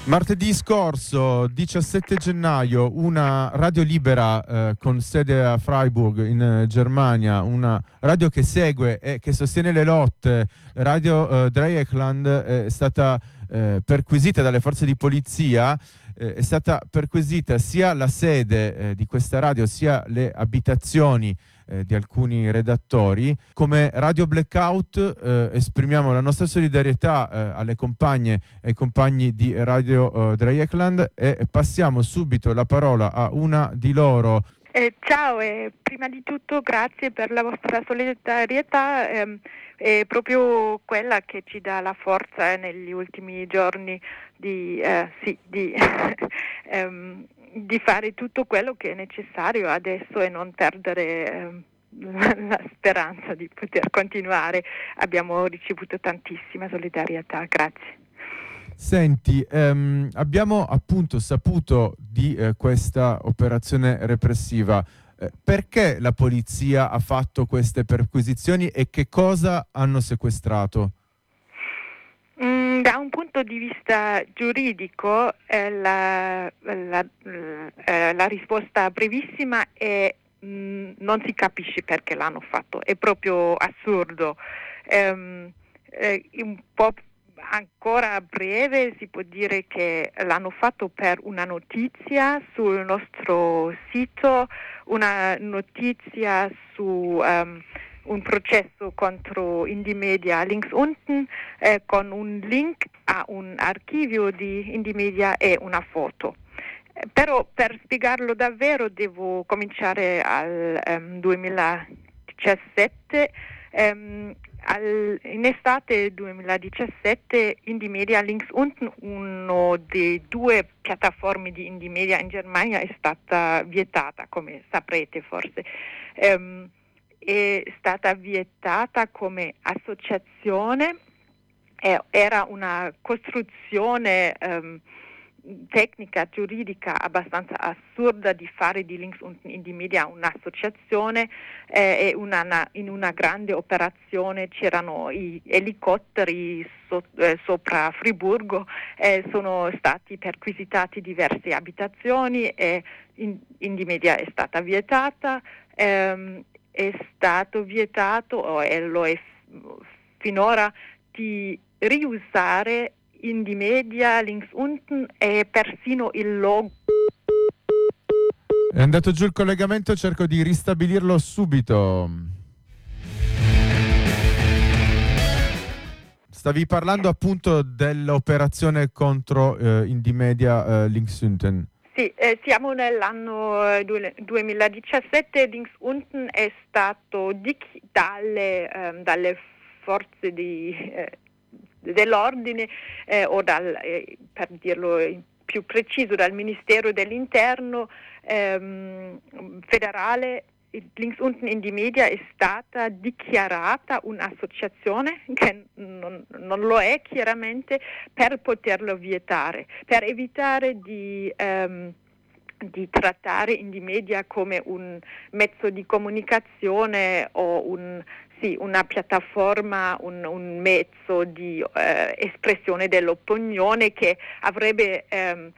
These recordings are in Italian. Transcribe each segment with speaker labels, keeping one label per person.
Speaker 1: Martedì scorso, 17 gennaio, una radio libera con sede a Freiburg in Germania, una radio che segue e che sostiene le lotte, Radio Dreieckland, è stata perquisita dalle forze di polizia, è stata perquisita sia la sede di questa radio sia le abitazioni di alcuni redattori. Come Radio Blackout esprimiamo la nostra solidarietà alle compagne e ai compagni di Radio Dreieckland e passiamo subito la parola a una di loro.
Speaker 2: Ciao, prima di tutto grazie per la vostra solidarietà, è proprio quella che ci dà la forza negli ultimi giorni di di fare tutto quello che è necessario adesso e non perdere la speranza di poter continuare. Abbiamo ricevuto tantissima solidarietà, grazie.
Speaker 1: Senti, abbiamo appunto saputo di questa operazione repressiva. Perché la polizia ha fatto queste perquisizioni e che cosa hanno sequestrato?
Speaker 2: Da un punto di vista giuridico la risposta brevissima è non si capisce perché l'hanno fatto, è proprio assurdo. Un po' ancora breve si può dire che l'hanno fatto per una notizia sul nostro sito, una notizia su un processo contro Indie Media links unten con un link a un archivio di Indie Media e una foto. Però per spiegarlo davvero devo cominciare al 2017. In estate 2017 Indie Media links unten, uno dei due piattaforme di Indie Media in Germania, è stata vietata, come saprete forse. È stata vietata come associazione, era una costruzione tecnica, giuridica abbastanza assurda di fare di links unten Indie Media un'associazione e in una grande operazione c'erano i elicotteri sopra Friburgo, sono stati perquisitati diverse abitazioni e Indie Media è stata vietata, è stato vietato e lo è finora di riusare Indie Media links unten e persino il logo.
Speaker 1: È andato giù il collegamento, cerco di ristabilirlo subito. Stavi parlando appunto dell'operazione contro Indie Media links unten.
Speaker 2: Sì, siamo nell'anno 2017, links unten è stato dalle forze dell'ordine o per dirlo più preciso dal Ministero dell'Interno federale. Links unten Indie Media è stata dichiarata un'associazione che non lo è chiaramente, per poterlo vietare, per evitare di trattare Indie Media come un mezzo di comunicazione o una piattaforma, un mezzo di espressione dell'opinione che avrebbe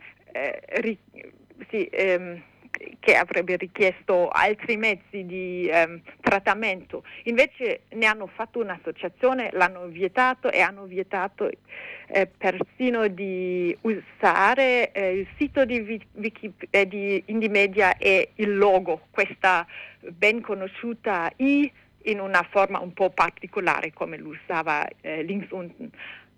Speaker 2: che avrebbe richiesto altri mezzi di trattamento. Invece ne hanno fatto un'associazione, l'hanno vietato e hanno vietato persino di usare il sito di Indie Media e il logo, questa ben conosciuta I in una forma un po' particolare come lo usava links unten.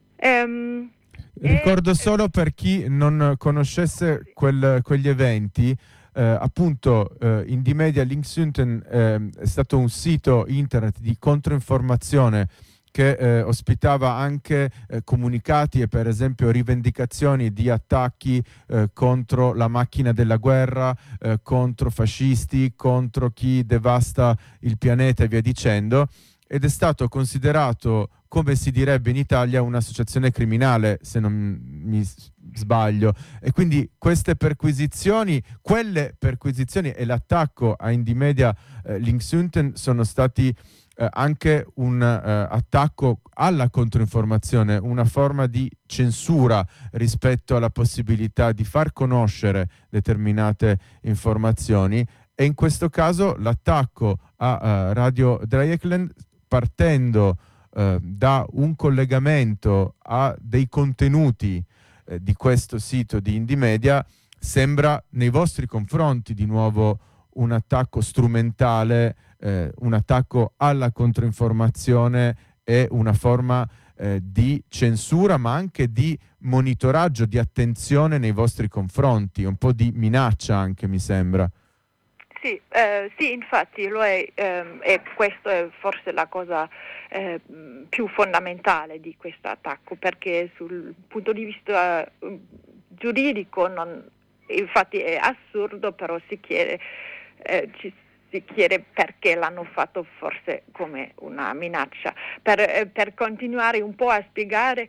Speaker 1: Ricordo solo per chi non conoscesse quegli eventi, appunto Indie Media links unten è stato un sito internet di controinformazione che ospitava anche comunicati e per esempio rivendicazioni di attacchi contro la macchina della guerra, contro fascisti, contro chi devasta il pianeta e via dicendo, ed è stato considerato, come si direbbe in Italia, un'associazione criminale, se non mi sbaglio. E quindi quelle perquisizioni e l'attacco a Indie Media links unten sono stati anche un attacco alla controinformazione, una forma di censura rispetto alla possibilità di far conoscere determinate informazioni, e in questo caso l'attacco a Radio Dreieckland, partendo da un collegamento a dei contenuti di questo sito di Indymedia, sembra nei vostri confronti di nuovo un attacco strumentale, un attacco alla controinformazione e una forma di censura, ma anche di monitoraggio, di attenzione nei vostri confronti, un po' di minaccia anche, mi sembra.
Speaker 2: Sì, sì, infatti lo è, e questo è forse la cosa più fondamentale di questo attacco, perché sul punto di vista giuridico infatti è assurdo, però si chiede perché l'hanno fatto, forse come una minaccia. Per continuare un po' a spiegare,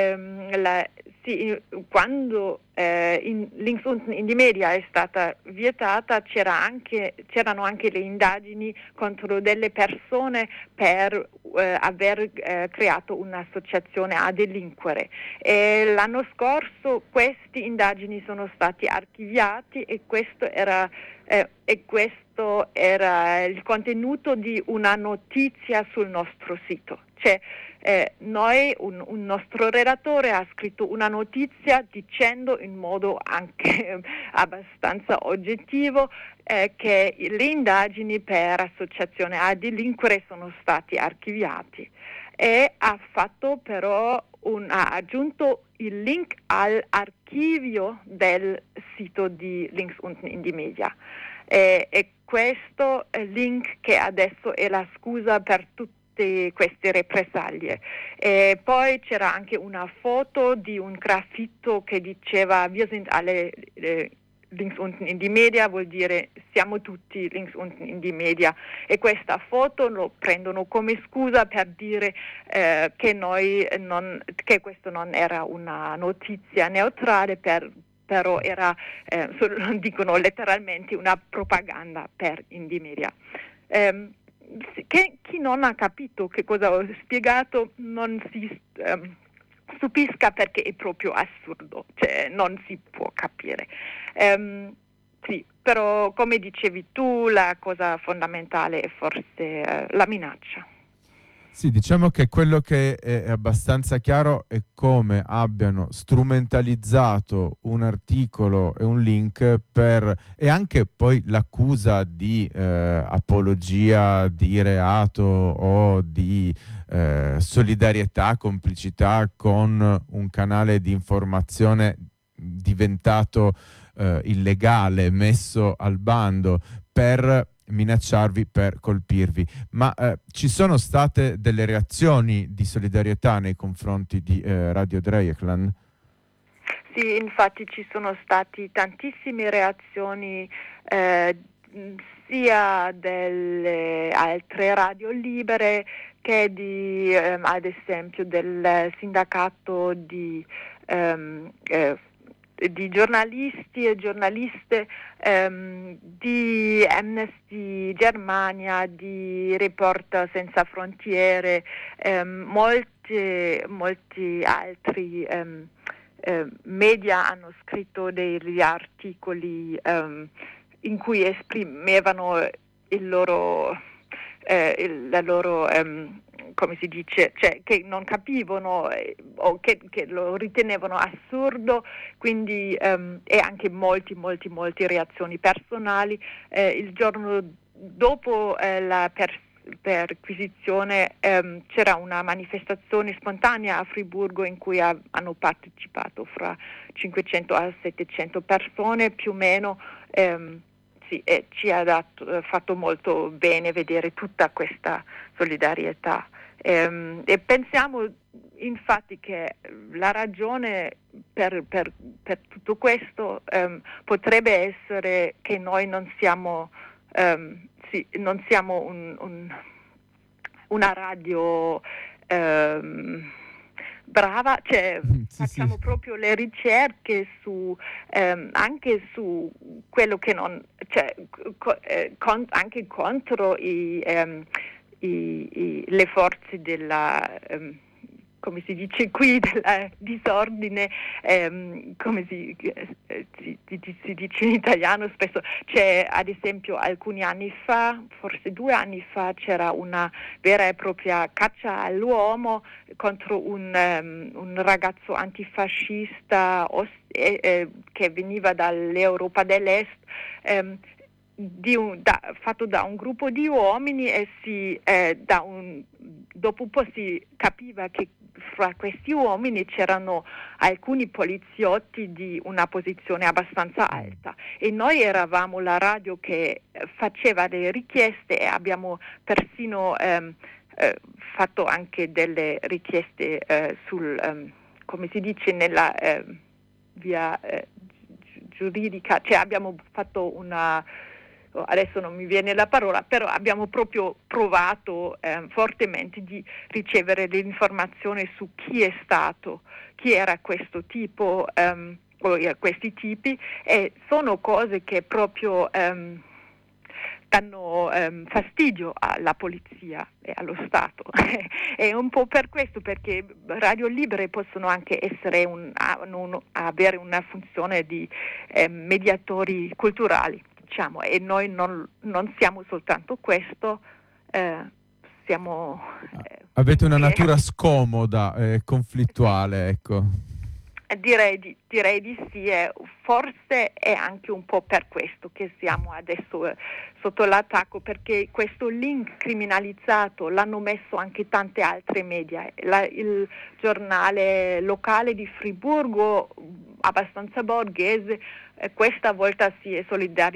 Speaker 2: quando Links Unten Indymedia è stata vietata, c'erano anche le indagini contro delle persone per aver creato un'associazione a delinquere. E l'anno scorso queste indagini sono stati archiviati e questo era il contenuto di una notizia sul nostro sito. Cioè, un nostro redattore ha scritto una notizia dicendo in modo anche abbastanza oggettivo che le indagini per associazione a delinquere sono stati archiviati, e ha fatto però ha aggiunto il link all'archivio del sito di Links Unten Indymedia. E questo link che adesso è la scusa per tutte queste represaglie. E poi c'era anche una foto di un graffito che diceva "Wir sind alle Links Unten Indymedia", vuol dire siamo tutti Links Unten Indymedia, e questa foto lo prendono come scusa per dire che questo non era una notizia neutrale, però era, dicono letteralmente, una propaganda per Indymedia. Chi non ha capito che cosa ho spiegato non si stupisca, perché è proprio assurdo, cioè non si può capire. Sì, però come dicevi tu, la cosa fondamentale è forse la minaccia.
Speaker 1: Sì, diciamo che quello che è abbastanza chiaro è come abbiano strumentalizzato un articolo e un link e anche poi l'accusa di apologia di reato o di solidarietà, complicità con un canale di informazione diventato illegale, messo al bando, per minacciarvi, per colpirvi. Ma ci sono state delle reazioni di solidarietà nei confronti di Radio Dreieckland?
Speaker 2: Sì, infatti ci sono state tantissime reazioni, sia delle altre radio libere che ad esempio del sindacato di giornalisti e giornaliste, di Amnesty Germania, di Reporter Senza Frontiere, molti altri media hanno scritto degli articoli in cui esprimevano la loro come si dice, cioè che non capivano o che lo ritenevano assurdo, quindi e anche molte reazioni personali. Il giorno dopo la perquisizione c'era una manifestazione spontanea a Friburgo in cui hanno partecipato fra 500 a 700 persone più o meno. Sì, e ci ha fatto molto bene vedere tutta questa solidarietà. E pensiamo infatti che la ragione per tutto questo potrebbe essere che noi non siamo una radio brava, cioè facciamo
Speaker 1: sì.
Speaker 2: proprio le ricerche anche su quello che non, cioè anche contro le forze della come si dice qui, della disordine, come si dice in italiano spesso. C'è, ad esempio, alcuni anni fa, forse 2 anni fa, c'era una vera e propria caccia all'uomo contro un ragazzo antifascista che veniva dall'Europa dell'Est, fatto da un gruppo di uomini, e dopo un po' si capiva che fra questi uomini c'erano alcuni poliziotti di una posizione abbastanza alta, e noi eravamo la radio che faceva le richieste, e abbiamo persino fatto anche delle richieste come si dice, nella via giuridica, cioè abbiamo fatto adesso non mi viene la parola, però abbiamo proprio provato fortemente di ricevere l'informazione su chi era questo tipo, o questi tipi, e sono cose che proprio danno fastidio alla polizia e allo Stato. È un po' per questo, perché radio libere possono anche essere avere una funzione di mediatori culturali, diciamo, e noi non siamo soltanto questo, siamo...
Speaker 1: Avete una natura scomoda e conflittuale, ecco.
Speaker 2: Direi di sì, e forse è anche un po' per questo che siamo adesso sotto l'attacco, perché questo link criminalizzato l'hanno messo anche tante altre media. Il giornale locale di Friburgo, abbastanza borghese, questa volta si è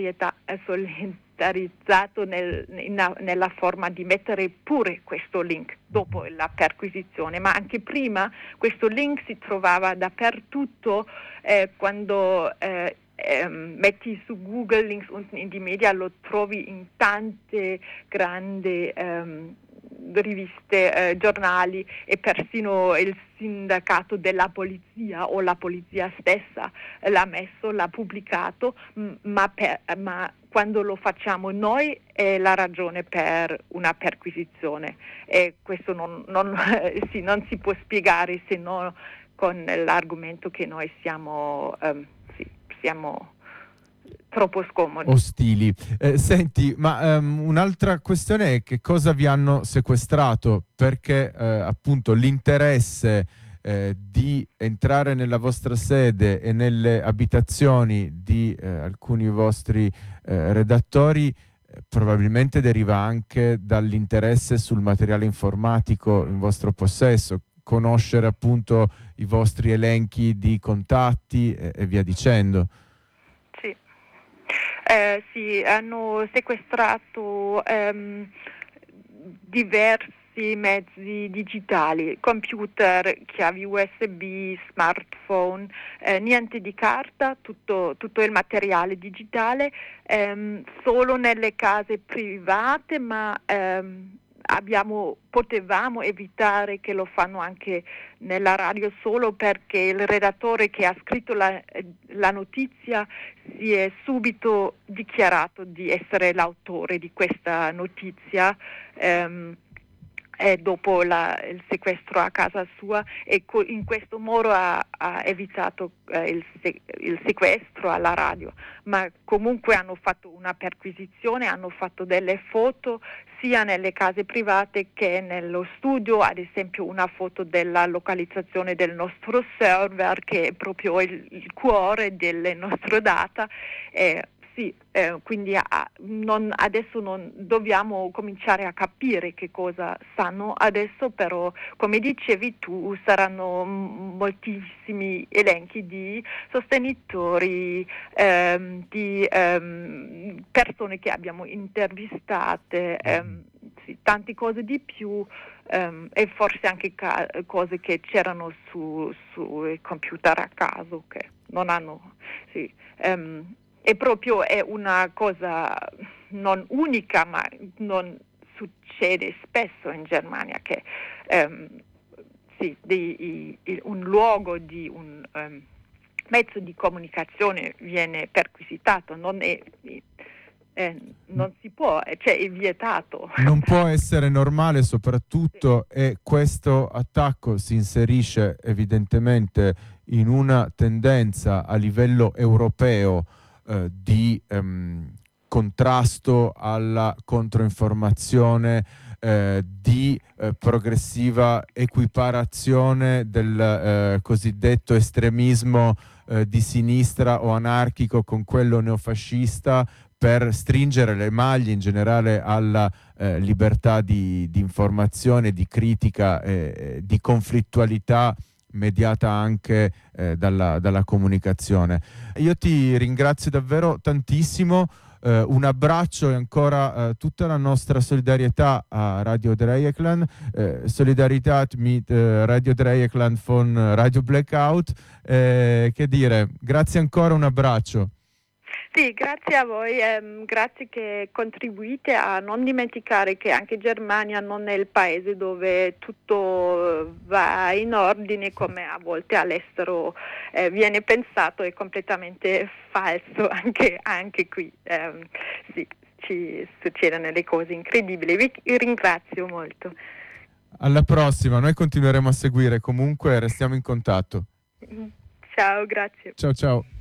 Speaker 2: solidarizzato nella forma di mettere pure questo link dopo la perquisizione, ma anche prima questo link si trovava dappertutto. Quando metti su Google Links unten in die Media, lo trovi in tante grandi riviste, giornali, e persino il sindacato della polizia o la polizia stessa l'ha pubblicato, ma quando lo facciamo noi è la ragione per una perquisizione, e questo non si può spiegare se no con l'argomento che noi siamo troppo scomodi.
Speaker 1: Ostili. Senti, ma un'altra questione è che cosa vi hanno sequestrato, perché appunto l'interesse di entrare nella vostra sede e nelle abitazioni di alcuni vostri redattori probabilmente deriva anche dall'interesse sul materiale informatico in vostro possesso, conoscere appunto i vostri elenchi di contatti e via dicendo.
Speaker 2: Sì, hanno sequestrato diversi mezzi digitali, computer, chiavi USB, smartphone, niente di carta, tutto il materiale digitale, solo nelle case private, ma potevamo evitare che lo fanno anche nella radio, solo perché il redattore che ha scritto la notizia si è subito dichiarato di essere l'autore di questa notizia, e dopo il sequestro a casa sua, e in questo modo ha evitato il sequestro alla radio. Ma comunque hanno fatto una perquisizione, hanno fatto delle foto sia nelle case private che nello studio, ad esempio una foto della localizzazione del nostro server, che è proprio il cuore delle nostre data. Sì, quindi adesso non dobbiamo cominciare a capire che cosa sanno adesso, però come dicevi tu saranno moltissimi elenchi di sostenitori, di persone che abbiamo intervistate, sì, tante cose di più, e forse anche cose che c'erano sui computer a caso che non hanno... Sì, e proprio è una cosa non unica, ma non succede spesso in Germania, che un luogo di un mezzo di comunicazione viene perquisitato. Non è Non si può, cioè è vietato.
Speaker 1: Non può essere normale soprattutto, e questo attacco si inserisce evidentemente in una tendenza a livello europeo di contrasto alla controinformazione, di progressiva equiparazione del cosiddetto estremismo di sinistra o anarchico con quello neofascista, per stringere le maglie in generale alla libertà di informazione, di critica, di conflittualità mediata anche dalla comunicazione. Io ti ringrazio davvero tantissimo, un abbraccio e ancora tutta la nostra solidarietà a Radio Dreieckland, Solidarität mit Radio Dreieckland von Radio Blackout, che dire, grazie ancora, un abbraccio.
Speaker 2: Sì, grazie a voi, grazie che contribuite a non dimenticare che anche Germania non è il paese dove tutto va in ordine come a volte all'estero viene pensato, è completamente falso anche qui. Sì, ci succedono delle cose incredibili, vi ringrazio molto.
Speaker 1: Alla prossima, noi continueremo a seguire, comunque restiamo in contatto.
Speaker 2: Ciao, grazie.
Speaker 1: Ciao ciao.